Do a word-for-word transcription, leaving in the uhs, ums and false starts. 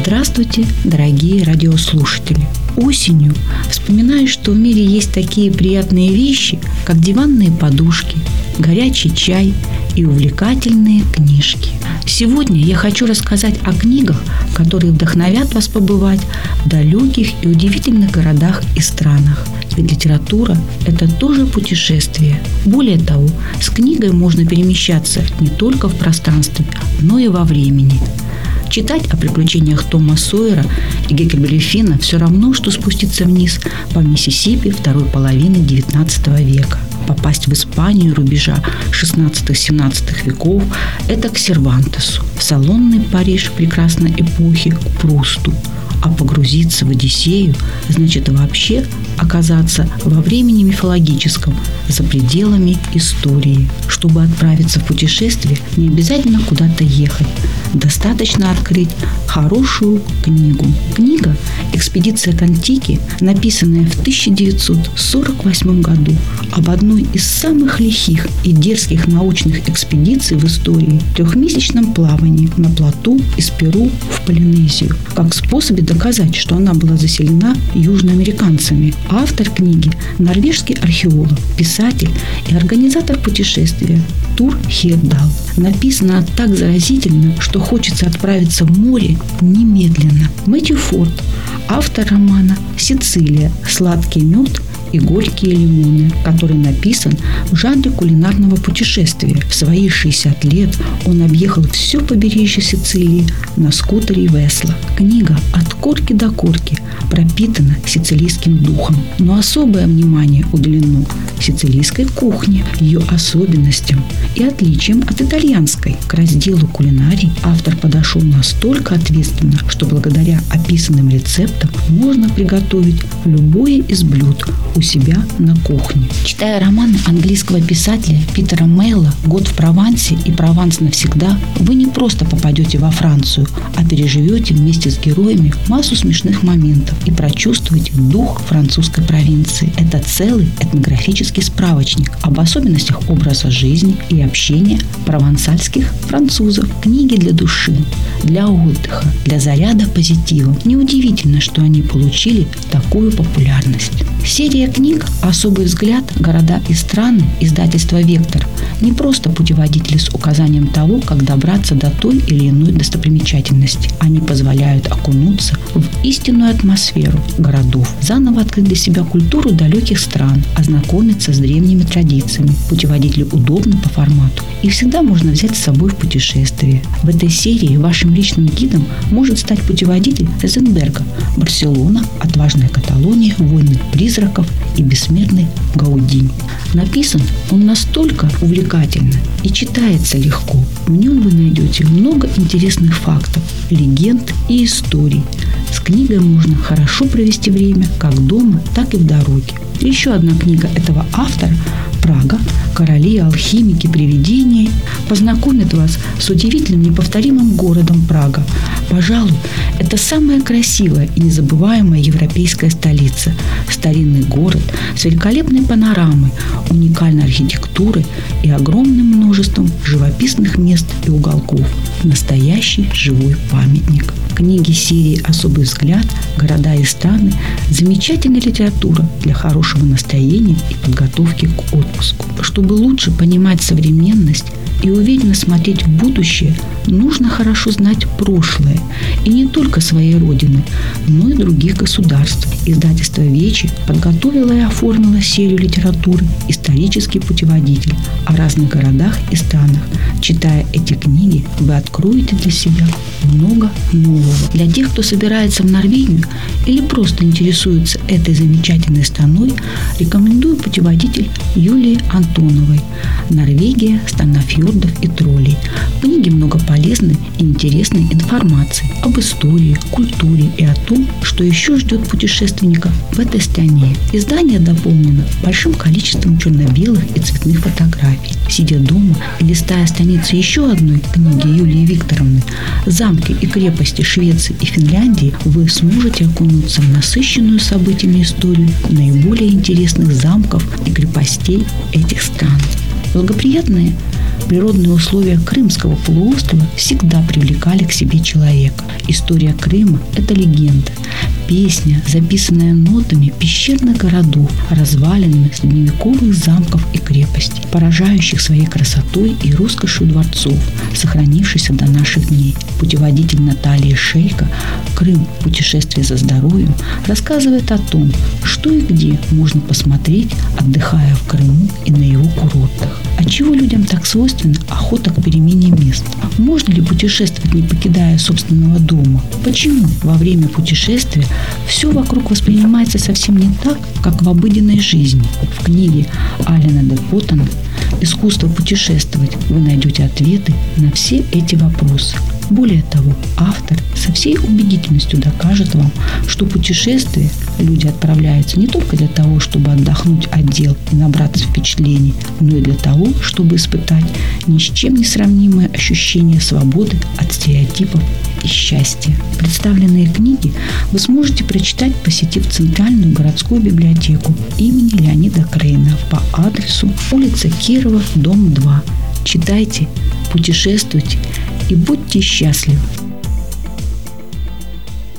Здравствуйте, дорогие радиослушатели! Осенью вспоминаю, что в мире есть такие приятные вещи, как диванные подушки, горячий чай и увлекательные книжки. Сегодня я хочу рассказать о книгах, которые вдохновят вас побывать в далеких и удивительных городах и странах. Ведь литература – это тоже путешествие. Более того, с книгой можно перемещаться не только в пространстве, но и во времени. Читать о приключениях Тома Сойера и Гекльберри Финна все равно, что спуститься вниз по Миссисипи второй половины девятнадцатого века. Попасть в Испанию рубежа шестнадцатого-семнадцатого веков – это к Сервантесу, в салонный Париж прекрасной эпохи к Прусту. А погрузиться в Одиссею значит вообще оказаться во времени мифологическом, за пределами истории. Чтобы отправиться в путешествие, не обязательно куда-то ехать. Достаточно открыть хорошую книгу. Книга «Экспедиция к Антике», написанная в тысяча девятьсот сорок восьмом году, об одной из самых лихих и дерзких научных экспедиций в истории – трехмесячном плавании на плоту из Перу в Полинезию, как способе доказать, что она была заселена южноамериканцами. Автор книги – норвежский археолог, писатель и организатор путешествия Тур Хейердал. Написано так заразительно, что хочется отправиться в море немедленно. Мэтью Форд, автор романа «Сицилия. Сладкий мед и горькие лимоны», который написан в жанре кулинарного путешествия. В свои шестьдесят лет он объехал все побережье Сицилии на скутере Весла. Книга от корки до корки пропитана сицилийским духом, но особое внимание уделено сицилийской кухне, ее особенностям и отличиям от итальянской. К разделу кулинарий автор подошел настолько ответственно, что благодаря описанным рецептам можно приготовить любое из блюд у себя на кухне. Читая романы английского писателя Питера Мейла «Год в Провансе» и «Прованс навсегда», вы не просто попадете во Францию, а переживете вместе с героями массу смешных моментов и прочувствуете дух французской провинции. Это целый этнографический справочник об особенностях образа жизни и общения провансальских французов. Книги для души, для отдыха, для заряда позитива. Неудивительно, что они получили такую популярность. Серия книг «Особый взгляд. Города и страны» издательства «Вектор» не просто путеводители с указанием того, как добраться до той или иной достопримечательности. Они позволяют окунуться в истинную атмосферу городов, заново открыть для себя культуру далеких стран, ознакомиться с древними традициями. Путеводители удобны по формату и всегда можно взять с собой в путешествие. В этой серии вашим личным гидом может стать путеводитель Розенберга «Барселона. Отважная Каталония. Войны призраков и бессмертный Гауди». Написан он настолько увлекательно и читается легко. В нем вы найдете много интересных фактов, легенд и историй. С книгой можно хорошо провести время как дома, так и в дороге. Еще одна книга этого автора «Прага. Короли, алхимики, привидения» познакомит вас с удивительным неповторимым городом Прага. Пожалуй, это самая красивая и незабываемая европейская столица. Старинный город с великолепной панорамой, уникальной архитектурой и огромным множеством живописных мест и уголков. Настоящий живой памятник. Книги серии «Особый взгляд. Города и страны» – замечательная литература для хорошего настроения и подготовки к отпуску. Чтобы лучше понимать современность и уверенно смотреть в будущее, нужно хорошо знать прошлое. И не только своей родины, но и других государств. Издательство «Вечи» подготовило и оформило серию литературы «Исторический путеводитель» о разных городах и странах. Читая эти книги, вы откроете для себя много нового. Для тех, кто собирается в Норвегию или просто интересуется этой замечательной страной, рекомендую путеводитель Юлии Антоновой «Норвегия. Страна фьордов и троллей». В книге много полезной и интересной информации об истории, культуре и о том, что еще ждет путешественника в этой стране. Издание дополнено большим количеством черно-белых и цветных фотографий. Сидя дома и листая страницы еще одной книги Юлии Викторовны «Замки и крепости Швеции и Финляндии», вы сможете окунуться в насыщенную событиями историю наиболее интересных замков и крепостей этих стран. Благоприятные Природные условия Крымского полуострова всегда привлекали к себе человека. История Крыма – это легенда, песня, записанная нотами пещерных городов, развалинами средневековых замков и крепостей, поражающих своей красотой и роскошью дворцов, сохранившихся до наших дней. Путеводитель Натальи Шейко «Крым. Путешествие за здоровьем» рассказывает о том, что и где можно посмотреть, отдыхая в Крыму и на его курортах. Отчего людям так свойственна охота к перемене мест? Можно ли путешествовать, не покидая собственного дома? Почему во время путешествия все вокруг воспринимается совсем не так, как в обыденной жизни? В книге Алена де Боттона «Искусство путешествовать» вы найдете ответы на все эти вопросы. Более того, автор со всей убедительностью докажет вам, что путешествия люди отправляются не только для того, чтобы отдохнуть от дел и набраться впечатлений, но и для того, чтобы испытать ни с чем не сравнимое ощущение свободы от стереотипов и счастья. Представленные книги вы сможете прочитать, посетив Центральную городскую библиотеку имени Леонида Крейна по адресу улица Кирова, дом два. Читайте, путешествуйте и будьте счастливы!